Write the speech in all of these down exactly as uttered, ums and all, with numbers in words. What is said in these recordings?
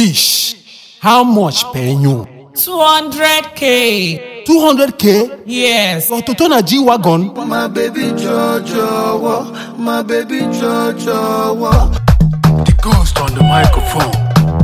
Bish, how much pay you? two hundred K. two hundred K? Yes. For to turn a G-Wagon? My baby Jojo, my baby Jojo. The ghost on the microphone.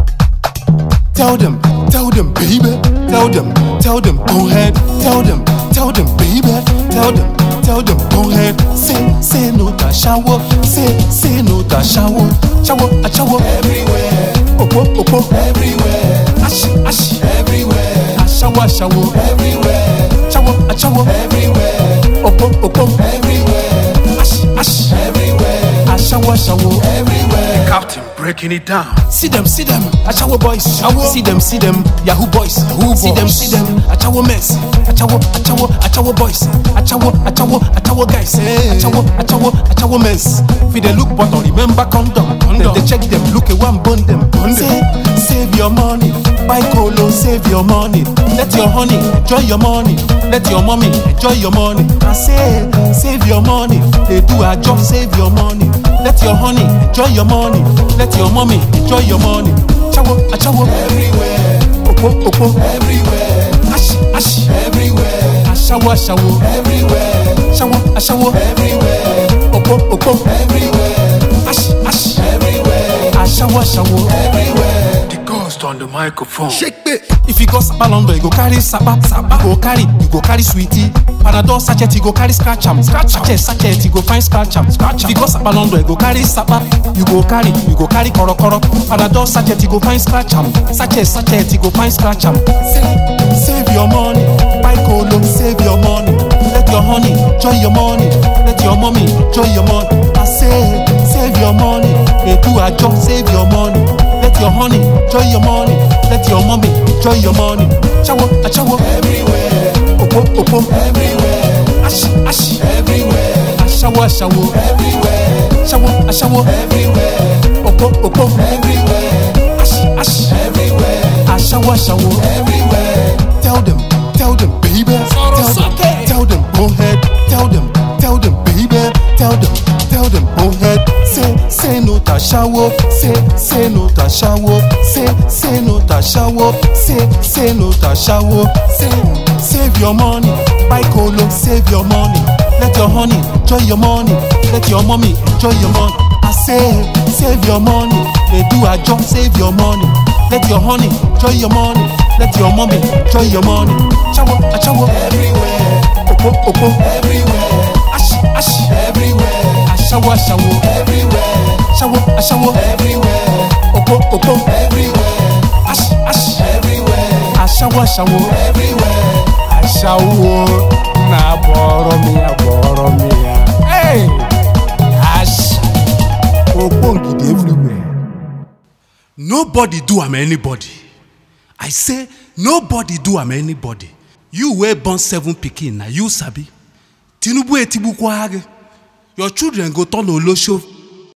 Tell them, tell them, baby. Tell them, tell them, go ahead. Tell them, tell them, baby. Tell them, tell them, go ahead. Say, say no to shower. Say, say no to shower. Shower, a shower. Everywhere. Opo, opo. Everywhere. Ash, ash. Everywhere. A shower, shower. Everywhere. Shower, a shower. Everywhere. Opo, opo. Everywhere. Ash, ash. Everywhere. A shower, shower. Everywhere. Captain breaking it down. See them, see them, Achawo boys. Achawo. See them, see them, Yahoo boys. Yahoo see boys. them, see them, Achawo mess. Achawo, Achawo, Achawo boys. Achawo, Achawo, Achawo guys. Achawo, Achawo, Achawo mess. If they look bottom, remember condom. Condom. Then they check them, look at one bone them. Say, save your money. Buy colo, save your money. Let your honey enjoy your money. Let your mommy enjoy your money. I say, save your money. They do a job, save your money. Let your honey enjoy your money. Let your mommy enjoy your money. Chawo, achawo. Everywhere. Opo, opo. Everywhere. Ash, ash. Everywhere. Ashawo, ashawo. Everywhere. Shawo, ashawo. Everywhere. Opo, opo. Everywhere. Ash, ash. Everywhere. Ashawo, ashawo. Everywhere. The ghost on the microphone. Shake it. If you go Sapa London, you go carry Sapa, Sapa. You go carry, you go carry sweetie. Panadol sachet, you go carry scratch am, scratch am. Sachet, sachet, you go find scratch am, scratch am. If you go Sapa London, you go carry Sapa. You go carry, you go carry koro koro. Panadol sachet, you go find scratch am. Sachet, sachet, you go find scratch am. Save, save your money. Buy colo, save your money. Let your honey enjoy your money. Let your mommy enjoy your money. I say, save your money. They do a job, save your money. Let your honey enjoy your money. Let your mommy enjoy your money. Chawo, achawo. Everywhere. Opo, opo. Everywhere. Ash, ash. Everywhere. Ashawo, ashawo. Everywhere. Shawo, ashawo. Everywhere. Opo, opo. Everywhere. Ash, ash. Everywhere. Ashawo, ashawo. Everywhere. Tell them, tell them, baby. Tell them, tell them, go ahead. Tell them, tell them, baby. Tell them, tell them, go ahead. Say, say no to shower. Say, say no to shower. Say, say no to shower. Say, say no to shower. Say, save your money. Buy colo, save your money. Let your honey enjoy your money. Let your mommy enjoy your money. I say, save your money. They do a job, save your money. Let your honey enjoy your money. Let your mommy enjoy your money. Chawo, achawo. Everywhere. Opo, opo. Everywhere. Ash, ash. Everywhere. Ashawo, ashawo. Everywhere. Shawo, ashawo. Everywhere. Opo, opo. Everywhere. Ash, ash. Everywhere. Ashawo, ashawo. Everywhere. Ashawo. Na boro mi ya, boro mi ya. Hey! Ash. Ogbongide everywhere. Nobody do am anybody. I say, nobody do am anybody. You wey born seven pikin, na you sabi. Tinubu etibu kwa age. Your children go turn olosho